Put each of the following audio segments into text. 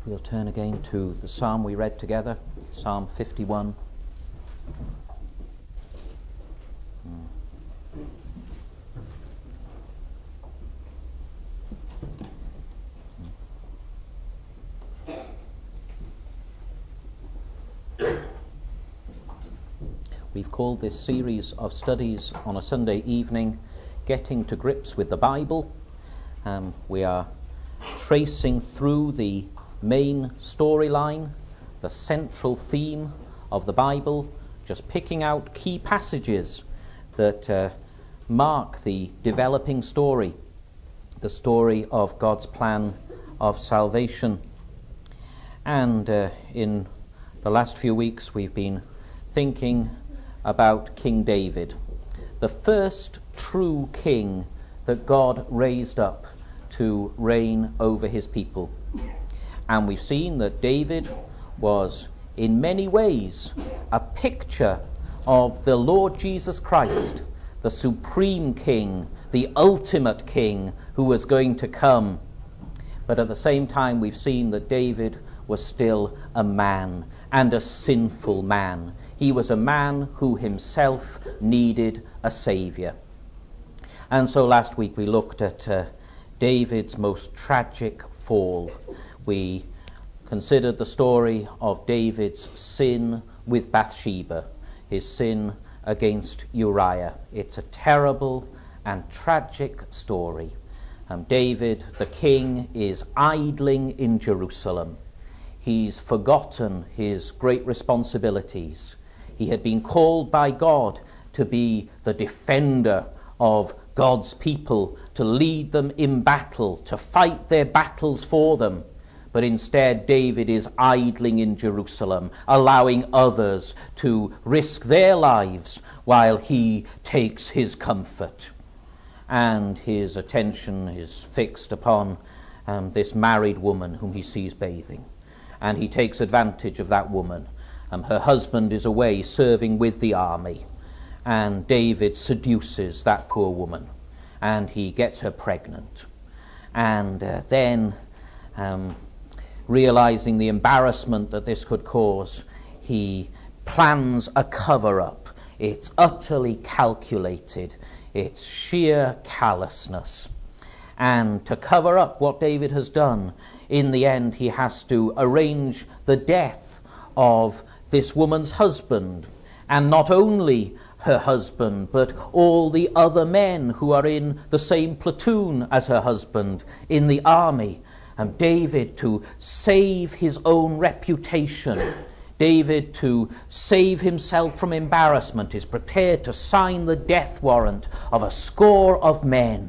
We'll turn again to the psalm we read together, Psalm 51. We've called this series of studies on a Sunday evening, Getting to Grips with the Bible. We are tracing through the main storyline, the central theme of the Bible, just picking out key passages that mark the developing story, the story of God's plan of salvation. And in the last few weeks we've been thinking about King David, the first true king that God raised up to reign over his people. And we've seen that David was in many ways a picture of the Lord Jesus Christ, the supreme king, the ultimate king who was going to come. But at the same time we've seen that David was still a man, and a sinful man. He was a man who himself needed a saviour. And so last week we looked at David's most tragic fall. We considered the story of David's sin with Bathsheba, his sin against Uriah. It's a terrible and tragic story. David, the king, is idling in Jerusalem. He's forgotten his great responsibilities. He had been called by God to be the defender of God's people, to lead them in battle, to fight their battles for them. But instead, David is idling in Jerusalem, allowing others to risk their lives while he takes his comfort. And his attention is fixed upon this married woman whom he sees bathing. And he takes advantage of that woman. Her husband is away serving with the army. And David seduces that poor woman. And he gets her pregnant. And then, realizing the embarrassment that this could cause, he plans a cover-up. It's utterly calculated. It's sheer callousness. And to cover up what David has done, in the end he has to arrange the death of this woman's husband, and not only her husband, but all the other men who are in the same platoon as her husband in the army. And David, to save his own reputation, David, to save himself from embarrassment, is prepared to sign the death warrant of a score of men.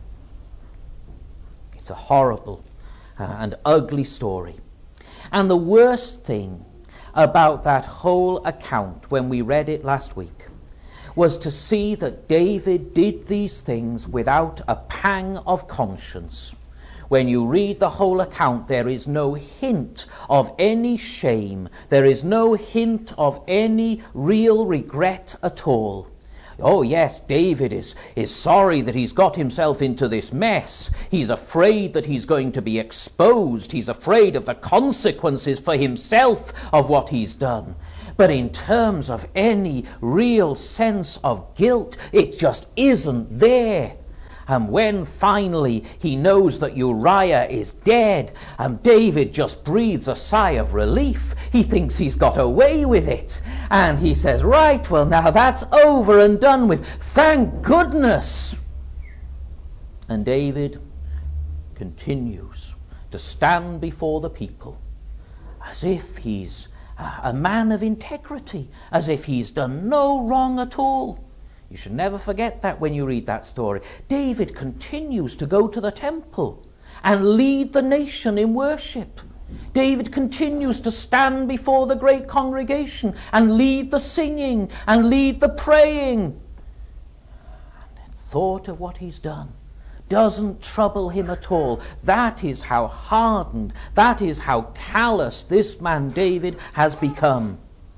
It's a horrible and ugly story. And the worst thing about that whole account, when we read it last week, was to see that David did these things without a pang of conscience. When you read the whole account, there is no hint of any shame. There is no hint of any real regret at all. Oh yes, David is sorry that he's got himself into this mess. He's afraid that he's going to be exposed. He's afraid of the consequences for himself of what he's done. But in terms of any real sense of guilt, it just isn't there. And when finally he knows that Uriah is dead, David just breathes a sigh of relief. He thinks he's got away with it. And he says, right, well now that's over and done with. Thank goodness. And David continues to stand before the people as if he's a man of integrity, as if he's done no wrong at all. You should never forget that when you read that story. David continues to go to the temple and lead the nation in worship. David continues to stand before the great congregation and lead the singing and lead the praying. And the thought of what he's done doesn't trouble him at all. That is how hardened, that is how callous this man David has become.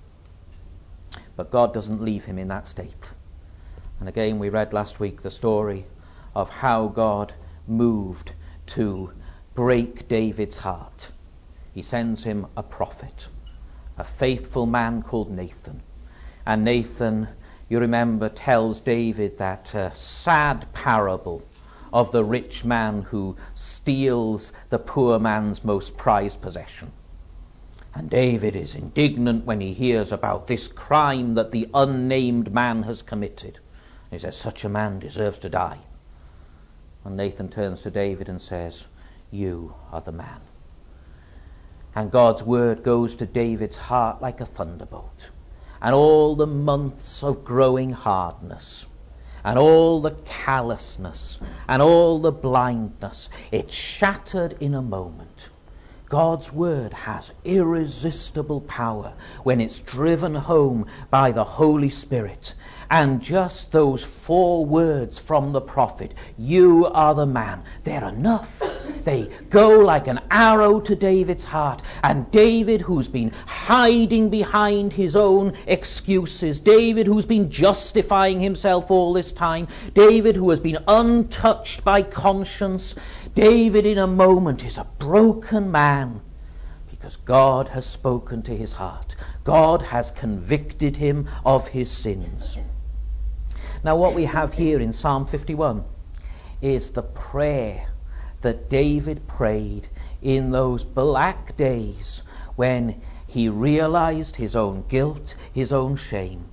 But God doesn't leave him in that state. And again, we read last week the story of how God moved to break David's heart. He sends him a prophet, a faithful man called Nathan. And Nathan, you remember, tells David that sad parable of the rich man who steals the poor man's most prized possession. And David is indignant when he hears about this crime that the unnamed man has committed. He says, such a man deserves to die. And Nathan turns to David and says, you are the man. And God's word goes to David's heart like a thunderbolt. And all the months of growing hardness, and all the callousness, and all the blindness, it's shattered in a moment. God's word has irresistible power when it's driven home by the Holy Spirit. And just those 4 words from the prophet, you are the man, they're enough. They go like an arrow to David's heart. And David, who's been hiding behind his own excuses, David who's been justifying himself all this time, David who has been untouched by conscience, David in a moment is a broken man because God has spoken to his heart. God has convicted him of his sins. Now what we have here in Psalm 51 is the prayer that David prayed in those black days when he realized his own guilt, his own shame.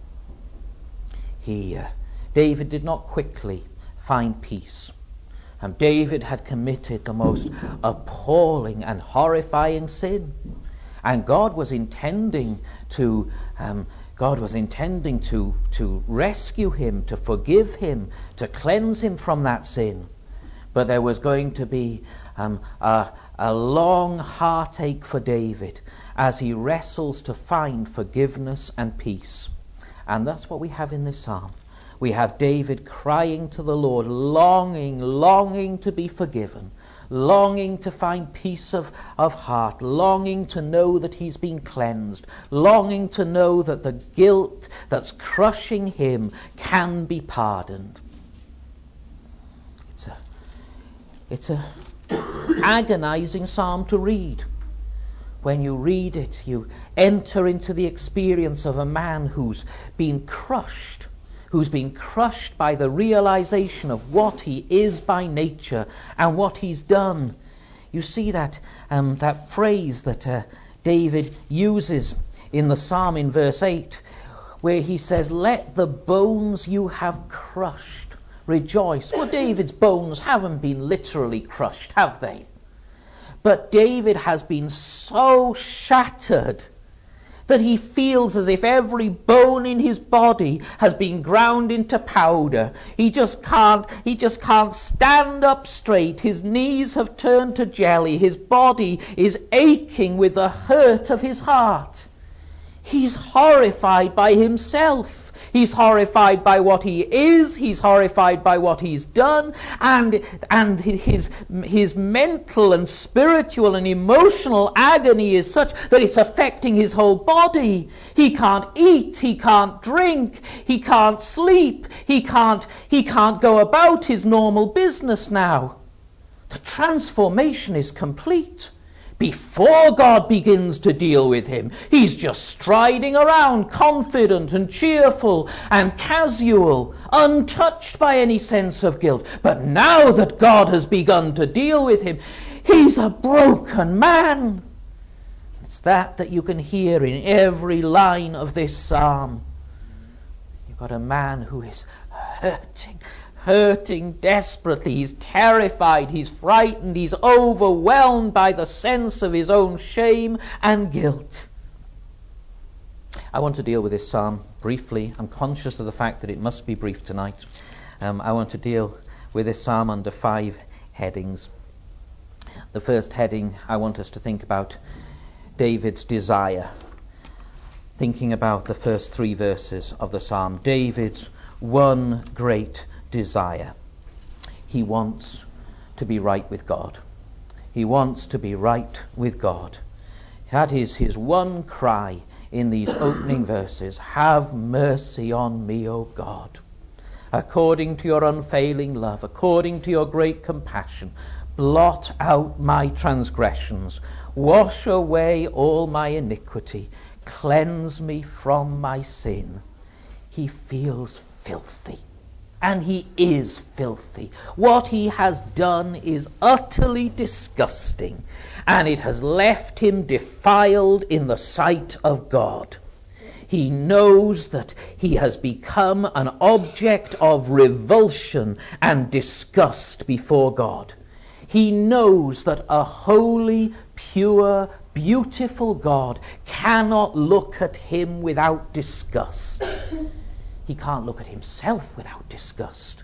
David did not quickly find peace. And David had committed the most appalling and horrifying sin. And God was intending to rescue him, to forgive him, to cleanse him from that sin. But there was going to be a long heartache for David as he wrestles to find forgiveness and peace. And that's what we have in this psalm. We have David crying to the Lord, longing to be forgiven, longing to find peace of heart, longing to know that he's been cleansed, longing to know that the guilt that's crushing him can be pardoned. It's a agonizing psalm to read. When you read it, you enter into the experience of a man who's been crushed by the realization of what he is by nature and what he's done. You see that phrase that David uses in the psalm in verse 8, where he says, let the bones you have crushed rejoice. Well, David's bones haven't been literally crushed, have they? But David has been so shattered that he feels as if every bone in his body has been ground into powder. He just can't stand up straight. His knees have turned to jelly. His body is aching with the hurt of his heart. He's horrified by himself. He's horrified by what he is. He's horrified by what he's done. And his mental and spiritual and emotional agony is such that it's affecting his whole body. He can't eat. He can't drink. He can't sleep. He can't go about his normal business now. The transformation is complete. Before God begins to deal with him, he's just striding around, confident and cheerful and casual, untouched by any sense of guilt. But now that God has begun to deal with him, he's a broken man. It's that you can hear in every line of this psalm. You've got a man who is hurting desperately. He's terrified, he's frightened, he's overwhelmed by the sense of his own shame and guilt. I want to deal with this psalm briefly. I'm conscious of the fact that it must be brief tonight. I want to deal with this psalm under 5 headings. The first heading, I want us to think about David's desire. Thinking about the first 3 verses of the psalm. David's one great desire. He wants to be right with God. He wants to be right with God. That is his one cry in these opening verses. Have mercy on me, O God. According to your unfailing love, according to your great compassion, blot out my transgressions, wash away all my iniquity, cleanse me from my sin. He feels filthy. And he is filthy. What he has done is utterly disgusting, and it has left him defiled in the sight of God. He knows that he has become an object of revulsion and disgust before God. He knows that a holy, pure, beautiful God cannot look at him without disgust. He can't look at himself without disgust.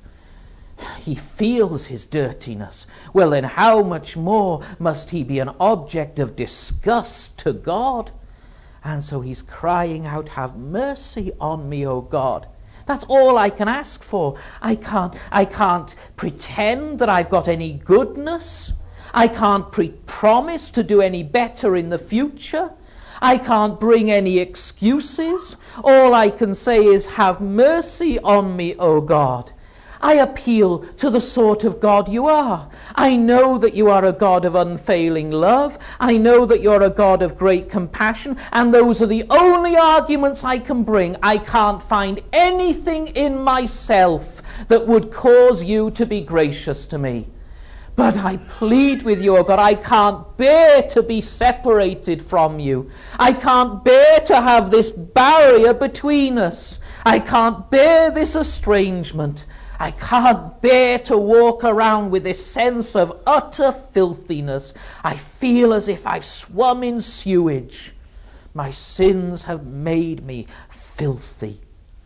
He feels his dirtiness. Well, then how much more must he be an object of disgust to God? And so he's crying out, have mercy on me, O God. That's all I can ask for. I can't pretend that I've got any goodness. I can't promise to do any better in the future. I can't bring any excuses. All I can say is, have mercy on me, O God. I appeal to the sort of God you are. I know that you are a God of unfailing love. I know that you're a God of great compassion, and those are the only arguments I can bring. I can't find anything in myself that would cause you to be gracious to me. But I plead with you, O God, I can't bear to be separated from you. I can't bear to have this barrier between us. I can't bear this estrangement. I can't bear to walk around with this sense of utter filthiness. I feel as if I've swum in sewage. My sins have made me filthy.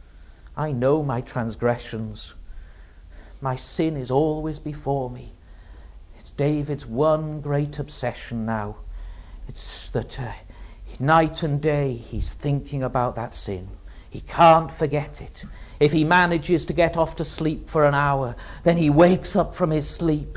I know my transgressions. My sin is always before me. David's one great obsession now. It's that night and day he's thinking about that sin. He can't forget it. If he manages to get off to sleep for an hour, then he wakes up from his sleep,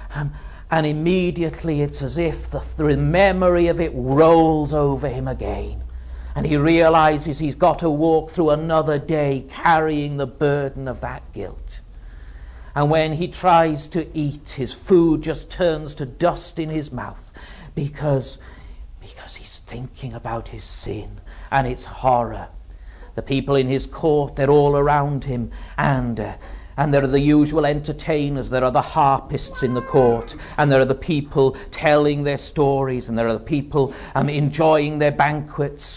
and immediately it's as if the memory of it rolls over him again. And he realizes he's got to walk through another day carrying the burden of that guilt. And when he tries to eat, his food just turns to dust in his mouth because he's thinking about his sin and its horror. The people in his court, they're all around him, and there are the usual entertainers. There are the harpists in the court, and there are the people telling their stories, and there are the people enjoying their banquets.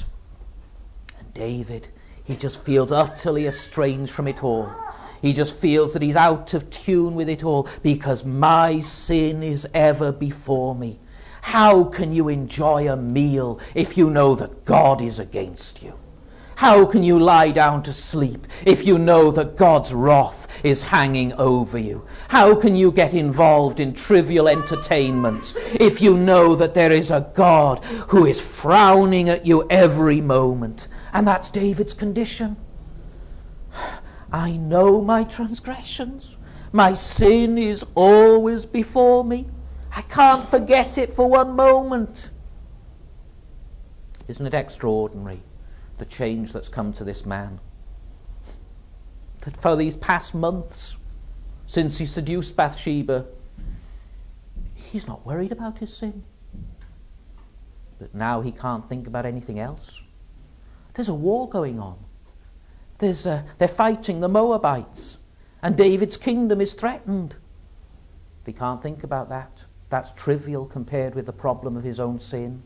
And David, he just feels utterly estranged from it all. He just feels that he's out of tune with it all, because my sin is ever before me. How can you enjoy a meal if you know that God is against you? How can you lie down to sleep if you know that God's wrath is hanging over you? How can you get involved in trivial entertainments if you know that there is a God who is frowning at you every moment? And that's David's condition. I know my transgressions. My sin is always before me. I can't forget it for one moment. Isn't it extraordinary, the change that's come to this man? That for these past months, since he seduced Bathsheba, he's not worried about his sin. But now he can't think about anything else. There's a war going on. They're fighting the Moabites, and David's kingdom is threatened. He can't think about that. That's trivial compared with the problem of his own sin.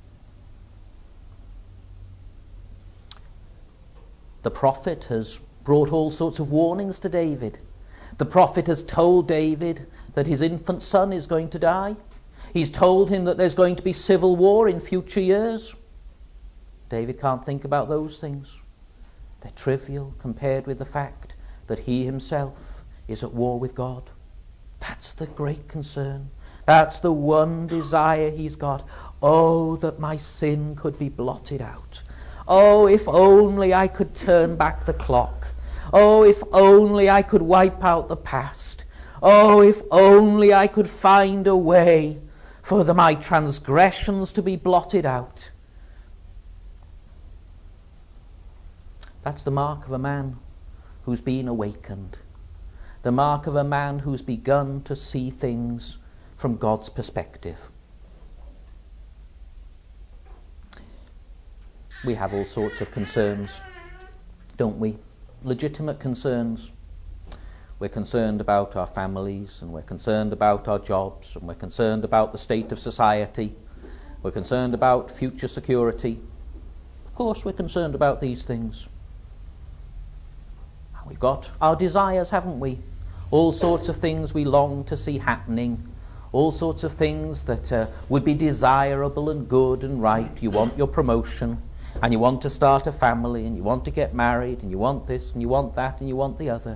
The prophet has brought all sorts of warnings to David. The prophet has told David that his infant son is going to die. He's told him that there's going to be civil war in future years. David can't think about those things. They're trivial compared with the fact that he himself is at war with God. That's the great concern. That's the one desire he's got. Oh, that my sin could be blotted out. Oh, if only I could turn back the clock. Oh, if only I could wipe out the past. Oh, if only I could find a way for my transgressions to be blotted out. That's the mark of a man who's been awakened. The mark of a man who's begun to see things from God's perspective. We have all sorts of concerns, don't we? Legitimate concerns. We're concerned about our families, and we're concerned about our jobs, and we're concerned about the state of society. We're concerned about future security. Of course we're concerned about these things. And we've got our desires, haven't we? All sorts of things we long to see happening. All sorts of things that would be desirable and good and right. You want your promotion, and you want to start a family, and you want to get married, and you want this, and you want that, and you want the other.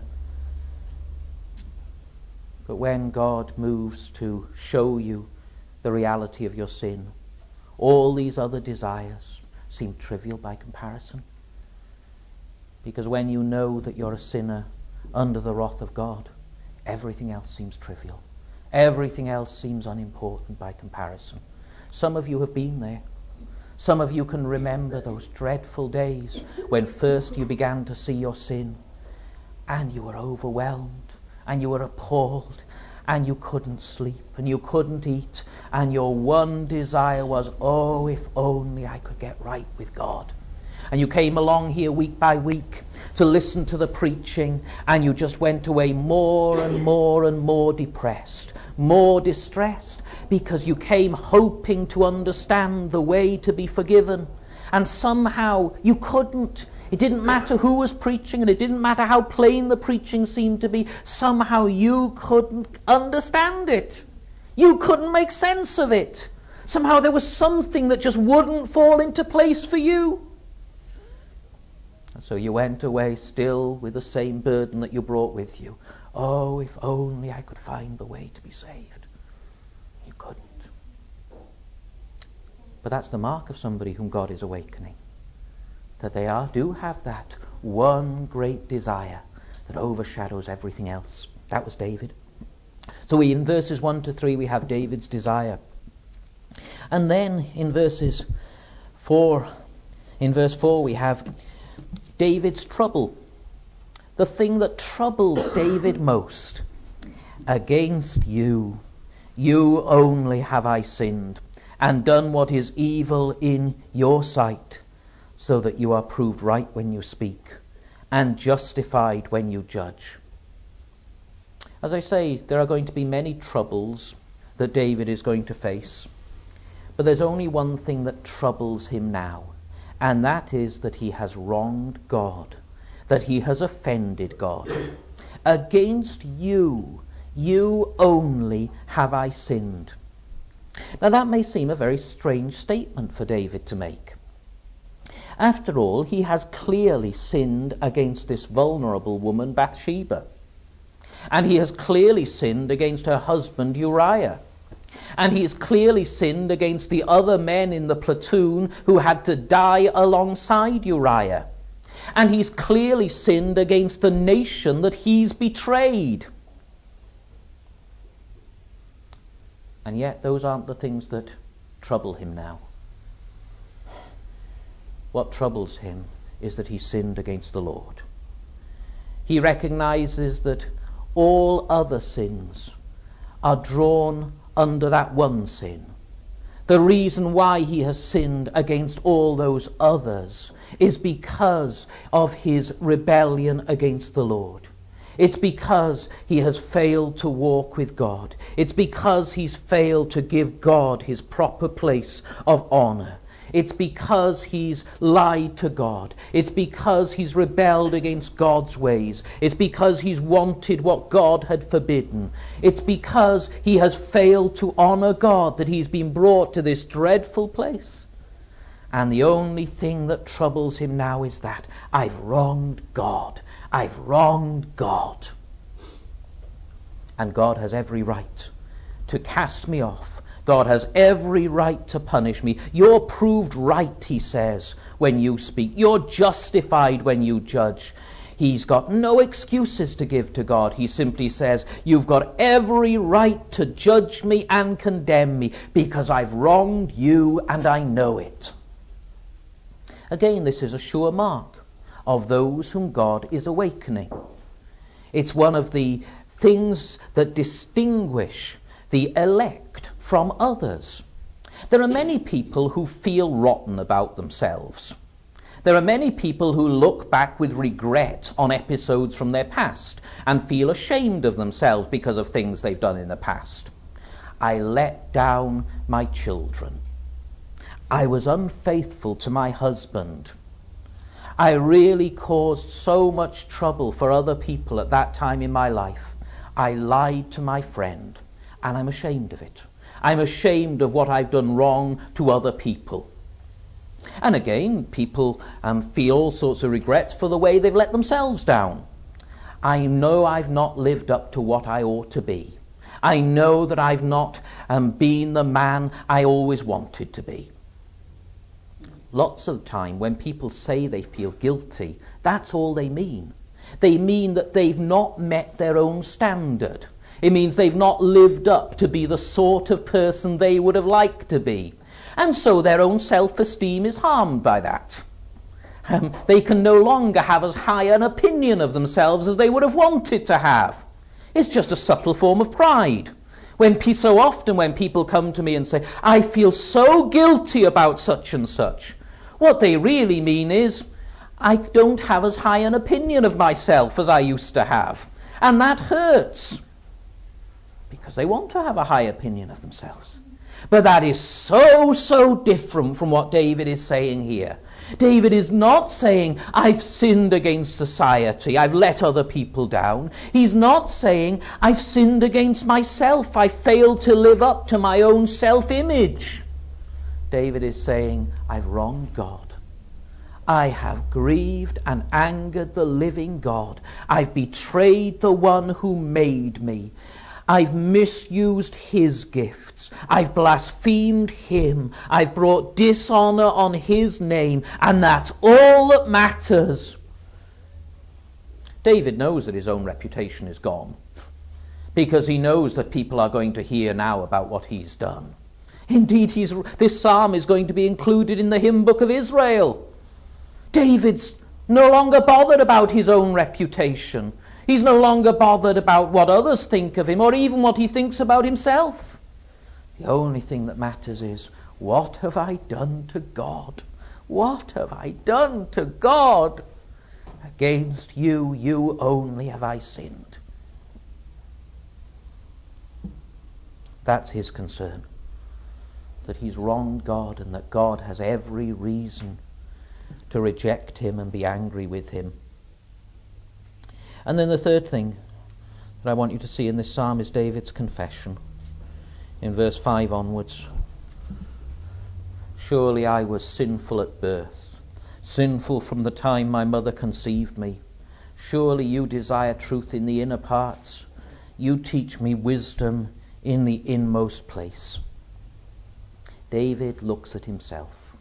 But when God moves to show you the reality of your sin, all these other desires seem trivial by comparison. Because when you know that you're a sinner under the wrath of God, everything else seems trivial. Everything else seems unimportant by comparison. Some of you have been there. Some of you can remember those dreadful days when first you began to see your sin, and you were overwhelmed, and you were appalled, and you couldn't sleep, and you couldn't eat, and your one desire was, oh, if only I could get right with God. And you came along here week by week to listen to the preaching, and you just went away more and more and more depressed, more distressed, because you came hoping to understand the way to be forgiven, and somehow you couldn't. It didn't matter who was preaching, and it didn't matter how plain the preaching seemed to be. Somehow you couldn't understand it. You couldn't make sense of it. Somehow there was something that just wouldn't fall into place for you. And so you went away still with the same burden that you brought with you. Oh, if only I could find the way to be saved. You couldn't. But that's the mark of somebody whom God is awakening. That they do have that one great desire that overshadows everything else. That was David. So in verses 1 to 3 we have David's desire. And then in verse 4 we have David's trouble. The thing that troubles David most. Against you only have I sinned, and done what is evil in your sight, so that you are proved right when you speak, and justified when you judge. As I say, there are going to be many troubles that David is going to face. But there's only one thing that troubles him now, and that is that he has wronged God, that he has offended God. Against you only have I sinned. Now that may seem a very strange statement for David to make. After all, he has clearly sinned against this vulnerable woman, Bathsheba. And he has clearly sinned against her husband, Uriah. And he has clearly sinned against the other men in the platoon who had to die alongside Uriah. And he's clearly sinned against the nation that he's betrayed. And yet those aren't the things that trouble him now. What troubles him is that he sinned against the Lord. He recognizes that all other sins are drawn under that one sin. The reason why he has sinned against all those others is because of his rebellion against the Lord. It's because he has failed to walk with God. It's because he's failed to give God his proper place of honor. It's because he's lied to God. It's because he's rebelled against God's ways. It's because he's wanted what God had forbidden. It's because he has failed to honor God that he's been brought to this dreadful place. And the only thing that troubles him now is that I've wronged God. I've wronged God. And God has every right to cast me off. God has every right to punish me. You're proved right, he says, when you speak. You're justified when you judge. He's got no excuses to give to God. He simply says, you've got every right to judge me and condemn me because I've wronged you and I know it. Again, this is a sure mark of those whom God is awakening. It's one of the things that distinguish the elect from others. There are many people who feel rotten about themselves. There are many people who look back with regret on episodes from their past and feel ashamed of themselves because of things they've done in the past. I let down my children. I was unfaithful to my husband. I really caused so much trouble for other people at that time in my life. I lied to my friend, and I'm ashamed of it. I'm ashamed of what I've done wrong to other people. And again, people feel all sorts of regrets for the way they've let themselves down. I know I've not lived up to what I ought to be. I know that I've not been the man I always wanted to be. Lots of time when people say they feel guilty, that's all they mean. They mean that they've not met their own standard. It means they've not lived up to be the sort of person they would have liked to be. And so their own self-esteem is harmed by that. They can no longer have as high an opinion of themselves as they would have wanted to have. It's just a subtle form of pride. So often when people come to me and say, I feel so guilty about such and such, what they really mean is, I don't have as high an opinion of myself as I used to have. And that hurts. Because they want to have a high opinion of themselves. But that is so different from what David is saying here. David is not saying, I've sinned against society, I've let other people down. He's not saying, I've sinned against myself, I failed to live up to my own self-image. David is saying, I've wronged God. I have grieved and angered the living God. I've betrayed the one who made me. I've misused his gifts. I've blasphemed him. I've brought dishonor on his name. And that's all that matters. David knows that his own reputation is gone, because he knows that people are going to hear now about what he's done. Indeed, this psalm is going to be included in the hymn book of Israel. David's no longer bothered about his own reputation. He's no longer bothered about what others think of him, or even what he thinks about himself. The only thing that matters is, what have I done to God? What have I done to God? Against you only have I sinned. That's his concern. That he's wronged God, and that God has every reason to reject him and be angry with him. And then the third thing that I want you to see in this psalm is David's confession. In verse 5 onwards. Surely I was sinful at birth, sinful from the time my mother conceived me. Surely you desire truth in the inner parts. You teach me wisdom in the inmost place. David looks at himself,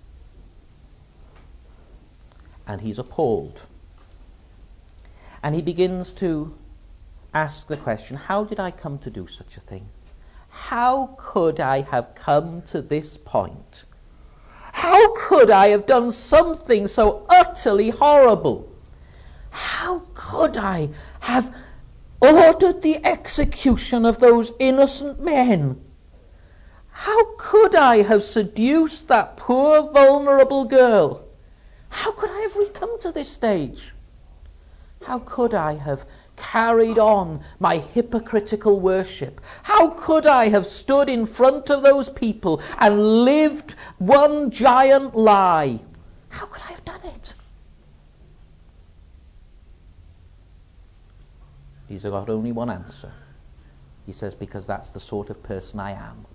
and he's appalled. And he begins to ask the question, how did I come to do such a thing? How could I have come to this point? How could I have done something so utterly horrible? How could I have ordered the execution of those innocent men? How could I have seduced that poor, vulnerable girl? How could I have come to this stage? How could I have carried on my hypocritical worship? How could I have stood in front of those people and lived one giant lie? How could I have done it? He's got only one answer. He says, because that's the sort of person I am.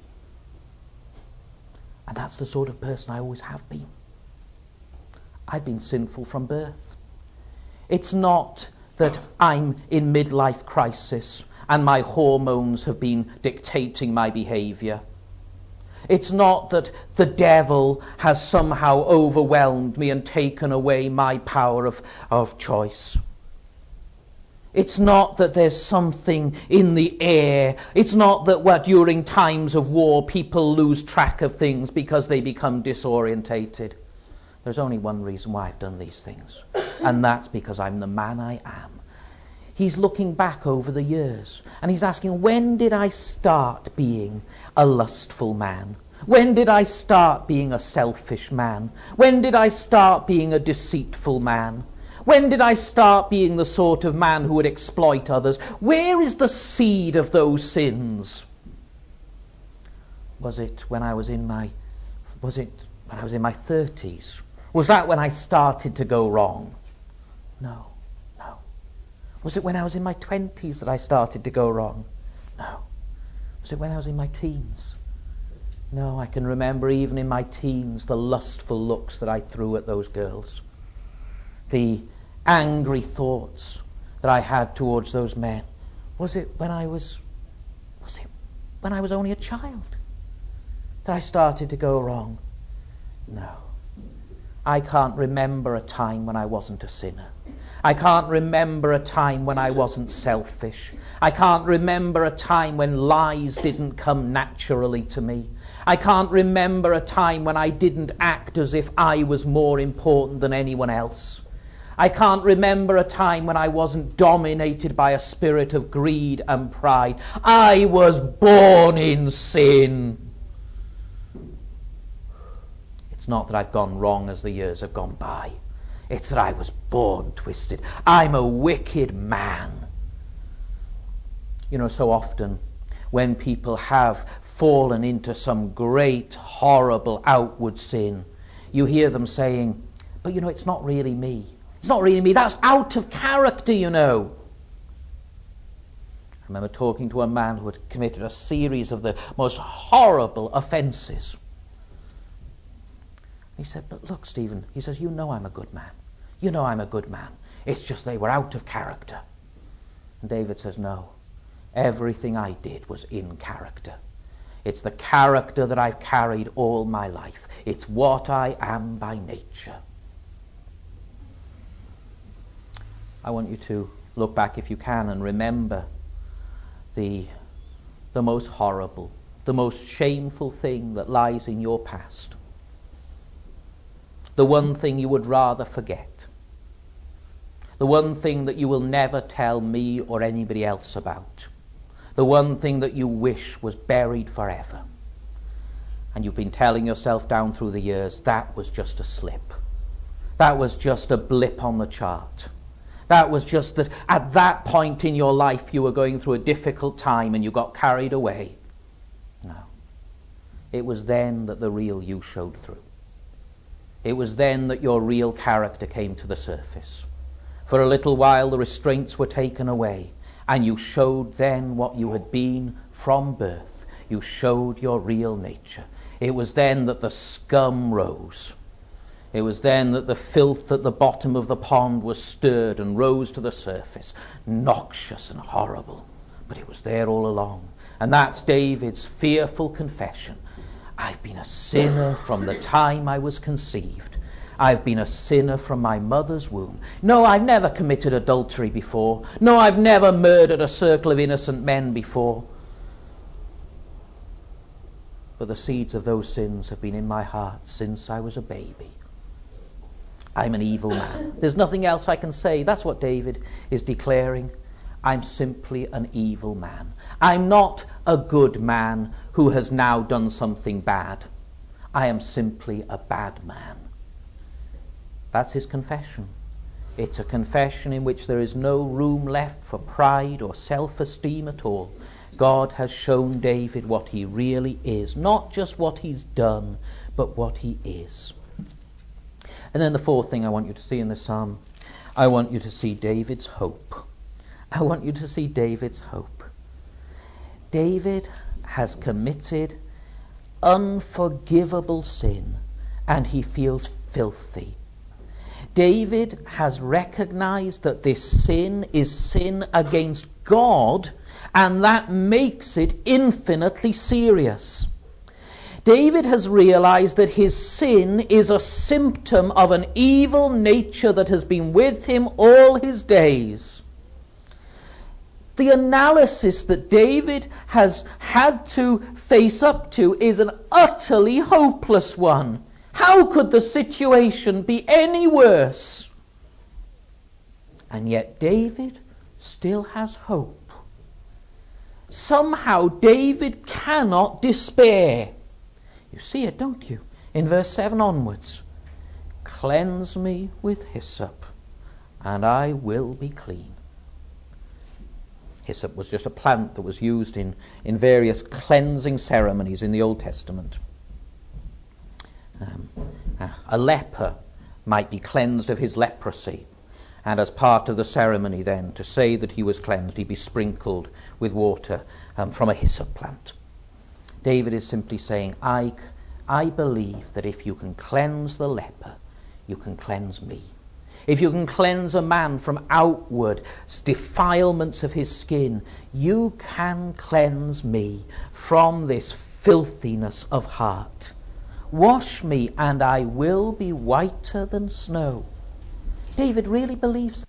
And that's the sort of person I always have been. I've been sinful from birth. It's not that I'm in midlife crisis and my hormones have been dictating my behavior. It's not that the devil has somehow overwhelmed me and taken away my power of choice. It's not that there's something in the air. It's not that during times of war people lose track of things because they become disorientated. There's only one reason why I've done these things, and that's because I'm the man I am. He's looking back over the years and he's asking, when did I start being a lustful man? When did I start being a selfish man? When did I start being a deceitful man? When did I start being the sort of man who would exploit others? Where is the seed of those sins? Was it when I was in my 30s? Was that when I started to go wrong? No. Was it when I was in my 20s that I started to go wrong? No. Was it when I was in my teens? No, I can remember even in my teens the lustful looks that I threw at those girls. The angry thoughts that I had towards those men. Was it when I was only a child that I started to go wrong? No. I can't remember a time when I wasn't a sinner. I can't remember a time when I wasn't selfish. I can't remember a time when lies didn't come naturally to me. I can't remember a time when I didn't act as if I was more important than anyone else. I can't remember a time when I wasn't dominated by a spirit of greed and pride. I was born in sin. It's not that I've gone wrong as the years have gone by. It's that I was born twisted. I'm a wicked man. You know, so often when people have fallen into some great, horrible outward sin, you hear them saying, but you know, it's not really me. It's not really me. That's out of character, you know. I remember talking to a man who had committed a series of the most horrible offences. He said, but look, Stephen, he says, you know I'm a good man. You know I'm a good man. It's just they were out of character. And David says, no. Everything I did was in character. It's the character that I've carried all my life. It's what I am by nature. I want you to look back, if you can, and remember the most horrible, the most shameful thing that lies in your past. The one thing you would rather forget. The one thing that you will never tell me or anybody else about. The one thing that you wish was buried forever. And you've been telling yourself down through the years, that was just a slip. That was just a blip on the chart. That was just that at that point in your life you were going through a difficult time and you got carried away. No. It was then that the real you showed through. It was then that your real character came to the surface. For a little while the restraints were taken away, and you showed then what you had been from birth. You showed your real nature. It was then that the scum rose. It was then that the filth at the bottom of the pond was stirred and rose to the surface, noxious and horrible. But it was there all along. And that's David's fearful confession. I've been a sinner from the time I was conceived. I've been a sinner from my mother's womb. No, I've never committed adultery before. No, I've never murdered a circle of innocent men before. But the seeds of those sins have been in my heart since I was a baby. I'm an evil man. There's nothing else I can say. That's what David is declaring. I'm simply an evil man. I'm not a good man who has now done something bad. I am simply a bad man. That's his confession. It's a confession in which there is no room left for pride or self-esteem at all. God has shown David what he really is. Not just what he's done, but what he is. And then the fourth thing I want you to see in this psalm, I want you to see David's hope. I want you to see David's hope. David has committed unforgivable sin, and he feels filthy. David has recognized that this sin is sin against God, and that makes it infinitely serious. David has realized that his sin is a symptom of an evil nature that has been with him all his days. The analysis that David has had to face up to is an utterly hopeless one. How could the situation be any worse? And yet David still has hope. Somehow David cannot despair. You see it, don't you? In verse 7 onwards. Cleanse me with hyssop, and I will be clean. Hyssop was just a plant that was used in various cleansing ceremonies in the Old Testament. A leper might be cleansed of his leprosy, and as part of the ceremony then, to say that he was cleansed, he'd be sprinkled with water from a hyssop plant. David is simply saying, I believe that if you can cleanse the leper, you can cleanse me. If you can cleanse a man from outward defilements of his skin, you can cleanse me from this filthiness of heart. Wash me, and I will be whiter than snow. David really believes that.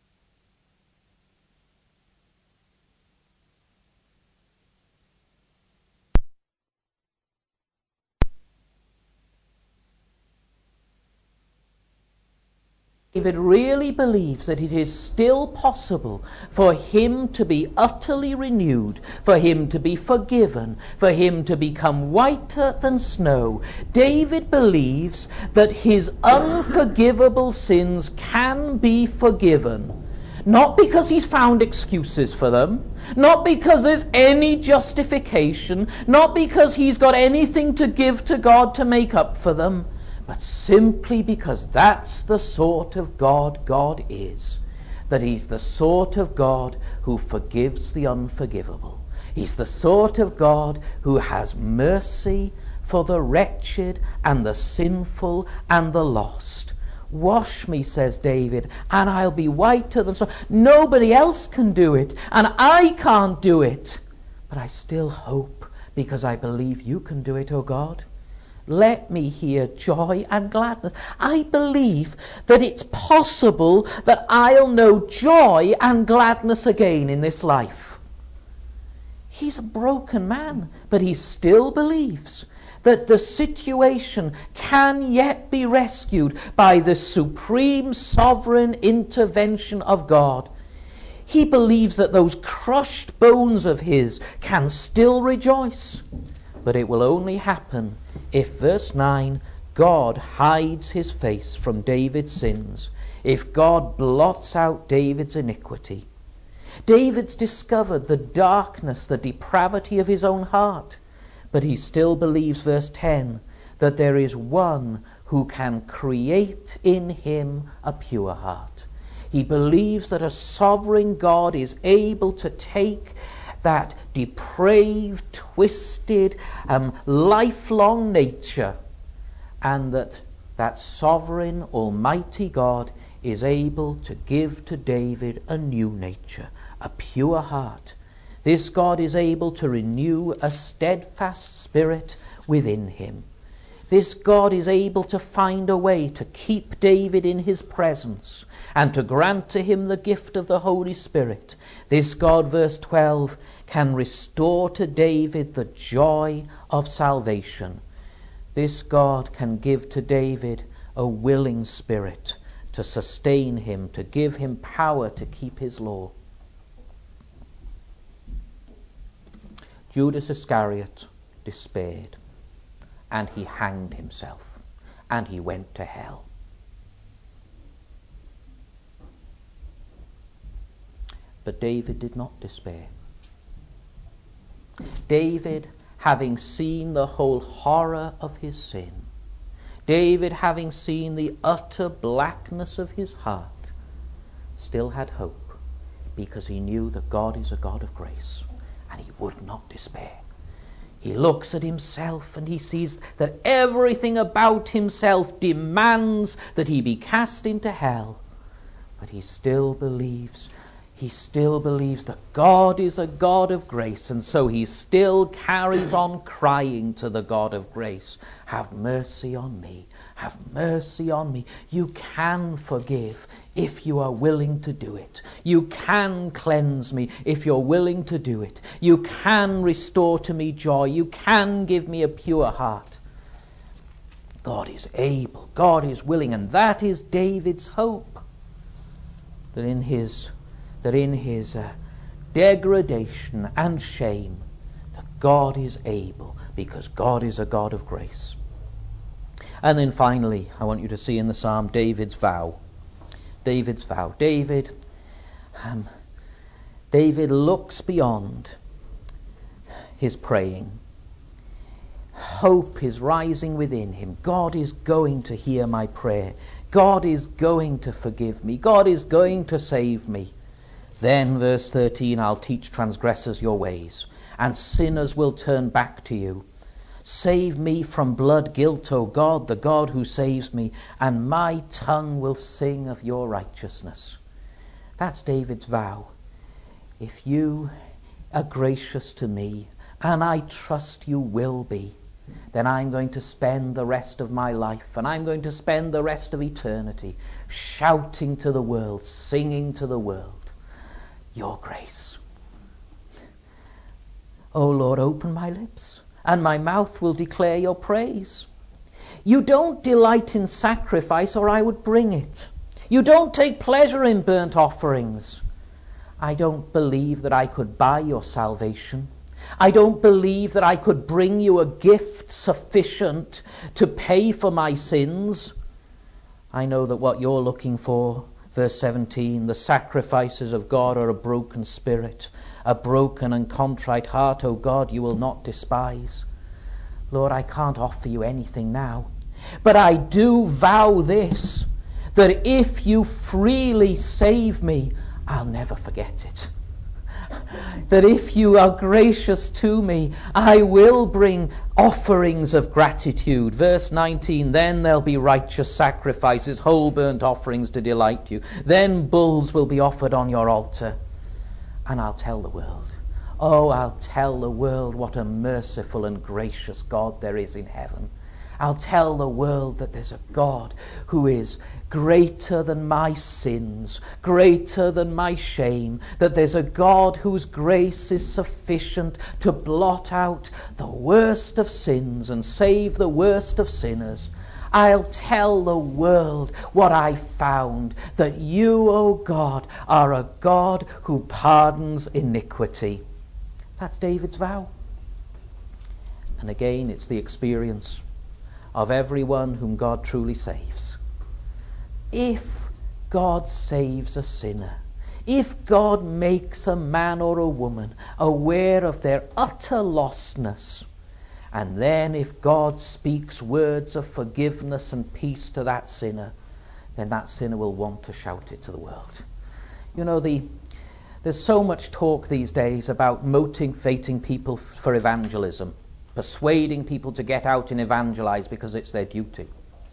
David really believes that it is still possible for him to be utterly renewed, for him to be forgiven, for him to become whiter than snow. David believes that his unforgivable sins can be forgiven. Not because he's found excuses for them, not because there's any justification, not because he's got anything to give to God to make up for them, but simply because that's the sort of God God is. That he's the sort of God who forgives the unforgivable. He's the sort of God who has mercy for the wretched and the sinful and the lost. Wash me, says David, and I'll be whiter than snow. Nobody else can do it, and I can't do it. But I still hope, because I believe you can do it, O God. Let me hear joy and gladness. I believe that it's possible that I'll know joy and gladness again in this life. He's a broken man, but he still believes that the situation can yet be rescued by the supreme sovereign intervention of God. He believes that those crushed bones of his can still rejoice, but it will only happen if, verse 9, God hides his face from David's sins, if God blots out David's iniquity. David's discovered the darkness, the depravity of his own heart, but he still believes, verse 10, that there is one who can create in him a pure heart. He believes that a sovereign God is able to take that depraved, twisted, lifelong nature, and that sovereign, almighty God is able to give to David a new nature, a pure heart. This God is able to renew a steadfast spirit within him. This God is able to find a way to keep David in his presence and to grant to him the gift of the Holy Spirit. This God, verse 12, can restore to David the joy of salvation. This God can give to David a willing spirit to sustain him, to give him power to keep his law. Judas Iscariot despaired, and he hanged himself, and he went to hell. But David did not despair. David, having seen the whole horror of his sin, David, having seen the utter blackness of his heart, still had hope, because he knew that God is a God of grace, and he would not despair. He looks at himself and he sees that everything about himself demands that he be cast into hell, but he still believes that God is a God of grace, and so he still carries on crying to the God of grace, have mercy on me, have mercy on me. You can forgive if you are willing to do it. You can cleanse me if you're willing to do it. You can restore to me joy. You can give me a pure heart. God is able, God is willing, and that is David's hope, that in his that in his degradation and shame, that God is able, because God is a God of grace. And then finally, I want you to see in the psalm David's vow. David's vow. David looks beyond his praying. Hope is rising within him. God is going to hear my prayer. God is going to forgive me. God is going to save me. Then, verse 13, I'll teach transgressors your ways, and sinners will turn back to you. Save me from blood guilt, O God, the God who saves me, and my tongue will sing of your righteousness. That's David's vow. If you are gracious to me, and I trust you will be, then I'm going to spend the rest of my life, and I'm going to spend the rest of eternity shouting to the world, singing to the world, your grace. O Lord, open my lips, and my mouth will declare your praise. You don't delight in sacrifice, or I would bring it. You don't take pleasure in burnt offerings. I don't believe that I could buy your salvation. I don't believe that I could bring you a gift sufficient to pay for my sins. I know that what you're looking for, verse 17, the sacrifices of God are a broken spirit, a broken and contrite heart, O God, you will not despise. Lord, I can't offer you anything now, but I do vow this, that if you freely save me, I'll never forget it. That if you are gracious to me, I will bring offerings of gratitude. Verse 19, then there'll be righteous sacrifices, whole burnt offerings to delight you. Then bulls will be offered on your altar. And I'll tell the world, I'll tell the world what a merciful and gracious God there is in heaven. I'll tell the world that there's a God who is greater than my sins, greater than my shame, that there's a God whose grace is sufficient to blot out the worst of sins and save the worst of sinners. I'll tell the world what I found, that you, O God, are a God who pardons iniquity. That's David's vow. And again, it's the experience of everyone whom God truly saves. If God saves a sinner, if God makes a man or a woman aware of their utter lostness, and then if God speaks words of forgiveness and peace to that sinner, then that sinner will want to shout it to the world. You know, there's so much talk these days about motivating people for evangelism, persuading people to get out and evangelize because it's their duty.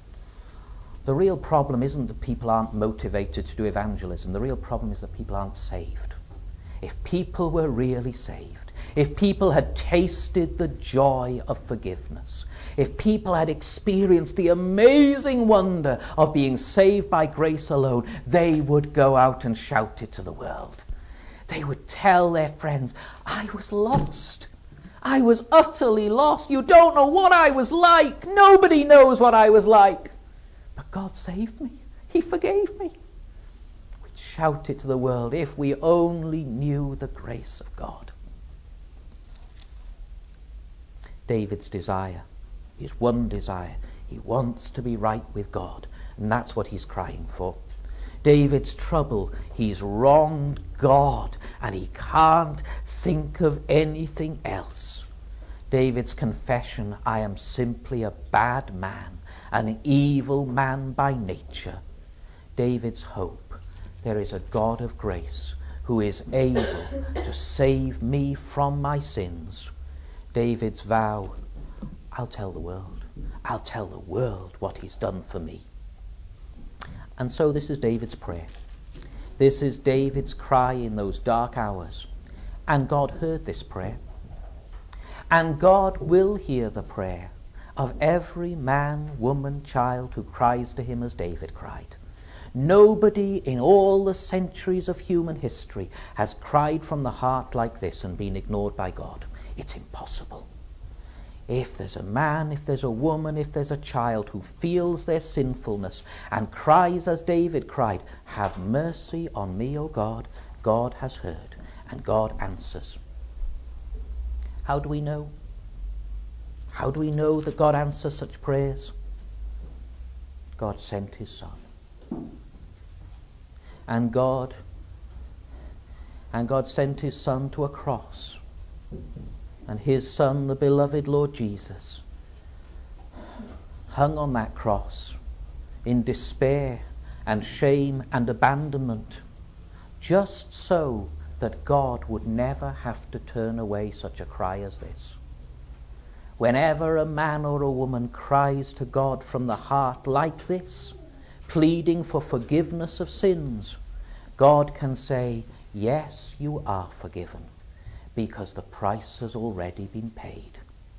The real problem isn't that people aren't motivated to do evangelism. The real problem is that people aren't saved. If people were really saved, if people had tasted the joy of forgiveness, if people had experienced the amazing wonder of being saved by grace alone, they would go out and shout it to the world. They would tell their friends, I was lost. I was utterly lost. You don't know what I was like. Nobody knows what I was like. But God saved me. He forgave me. We'd shout it to the world if we only knew the grace of God. David's desire, his one desire, he wants to be right with God. And that's what he's crying for. David's trouble, he's wronged God and he can't think of anything else. David's confession, I am simply a bad man, an evil man by nature. David's hope, there is a God of grace who is able to save me from my sins. David's vow, I'll tell the world. I'll tell the world what he's done for me. And so this is David's prayer. This is David's cry in those dark hours. And God heard this prayer. And God will hear the prayer of every man, woman, child who cries to him as David cried. Nobody in all the centuries of human history has cried from the heart like this and been ignored by God. It's impossible. If there's a man, if there's a woman, if there's a child who feels their sinfulness and cries as David cried, have mercy on me, O God, God has heard and God answers. How do we know? How do we know that God answers such prayers? God sent his Son. And God sent his Son to a cross. And his Son, the beloved Lord Jesus, hung on that cross in despair and shame and abandonment, just so that God would never have to turn away such a cry as this. Whenever a man or a woman cries to God from the heart like this, pleading for forgiveness of sins, God can say, yes, you are forgiven, because the price has already been paid.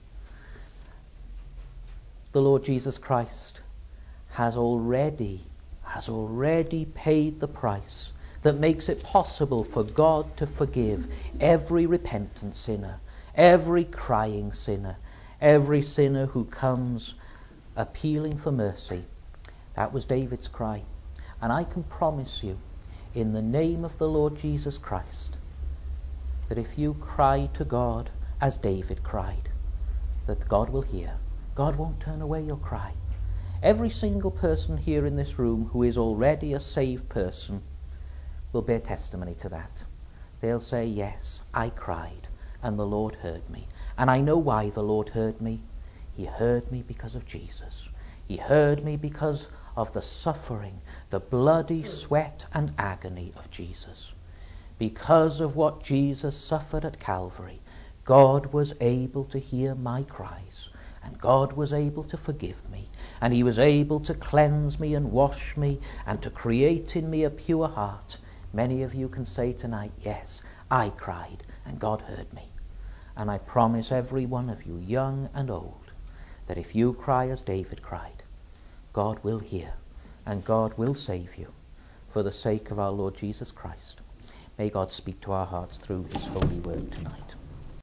The Lord Jesus Christ has already paid the price that makes it possible for God to forgive every repentant sinner, every crying sinner, every sinner who comes appealing for mercy. That was David's cry. And I can promise you, in the name of the Lord Jesus Christ, that if you cry to God as David cried, that God will hear. God won't turn away your cry. Every single person here in this room who is already a saved person will bear testimony to that. They'll say, yes, I cried and the Lord heard me. And I know why the Lord heard me. He heard me because of Jesus. He heard me because of the suffering, the bloody sweat and agony of Jesus. Because of what Jesus suffered at Calvary, God was able to hear my cries, and God was able to forgive me, and he was able to cleanse me and wash me and to create in me a pure heart. Many of you can say tonight, yes, I cried and God heard me. And I promise every one of you, young and old, that if you cry as David cried, God will hear and God will save you for the sake of our Lord Jesus Christ. May God speak to our hearts through his holy word tonight.